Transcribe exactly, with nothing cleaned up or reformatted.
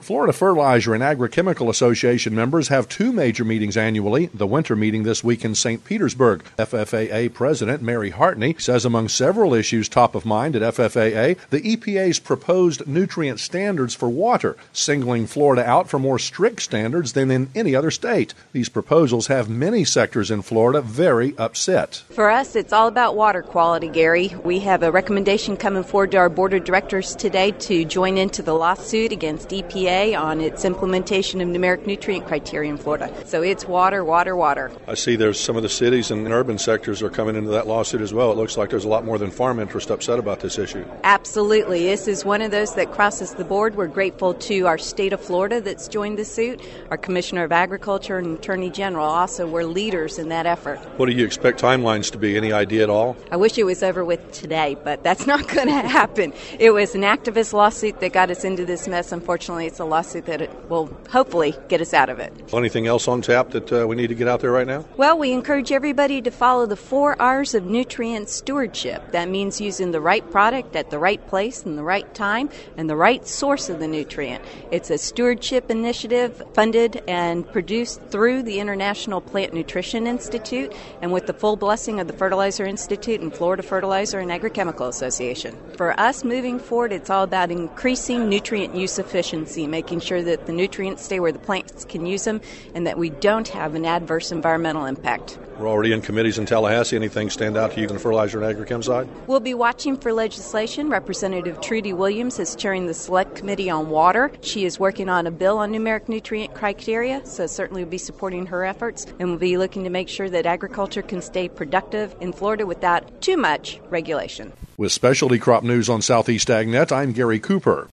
Florida Fertilizer and Agrochemical Association members have two major meetings annually. The winter meeting this week in Saint Petersburg. F F A A President Mary Hartney says among several issues top of mind at F F A A, the E P A's proposed nutrient standards for water, singling Florida out for more strict standards than in any other state. These proposals have many sectors in Florida very upset. For us, it's all about water quality, Gary. We have a recommendation coming forward to our board of directors today to join into the lawsuit against E P A on its implementation of numeric nutrient criteria in Florida. So it's water, water, water. I see there's some of the cities and urban sectors are coming into that lawsuit as well. It looks like there's a lot more than farm interest upset about this issue. Absolutely. This is one of those that crosses the board. We're grateful to our state of Florida that's joined the suit. Our Commissioner of Agriculture and Attorney General also were leaders in that effort. What do you expect timelines to be? Any idea at all? I wish it was over with today, but that's not going to happen. It was an activist lawsuit that got us into this mess. Unfortunately, it's a lawsuit that it will hopefully get us out of it. Anything else on tap that uh, we need to get out there right now? Well, we encourage everybody to follow the four R's of nutrient stewardship. That means using the right product at the right place and the right time and the right source of the nutrient. It's a stewardship initiative funded and produced through the International Plant Nutrition Institute and with the full blessing of the Fertilizer Institute and Florida Fertilizer and Agrochemical Association. For us moving forward, it's all about increasing nutrient use efficiency, making sure that the nutrients stay where the plants can use them and that we don't have an adverse environmental impact. We're already in committees in Tallahassee. Anything stand out to you on the fertilizer and agrochem side? We'll be watching for legislation. Representative Trudy Williams is chairing the Select Committee on Water. She is working on a bill on numeric nutrient criteria, so certainly we'll be supporting her efforts, and we'll be looking to make sure that agriculture can stay productive in Florida without too much regulation. With Specialty Crop News on Southeast AgNet, I'm Gary Cooper.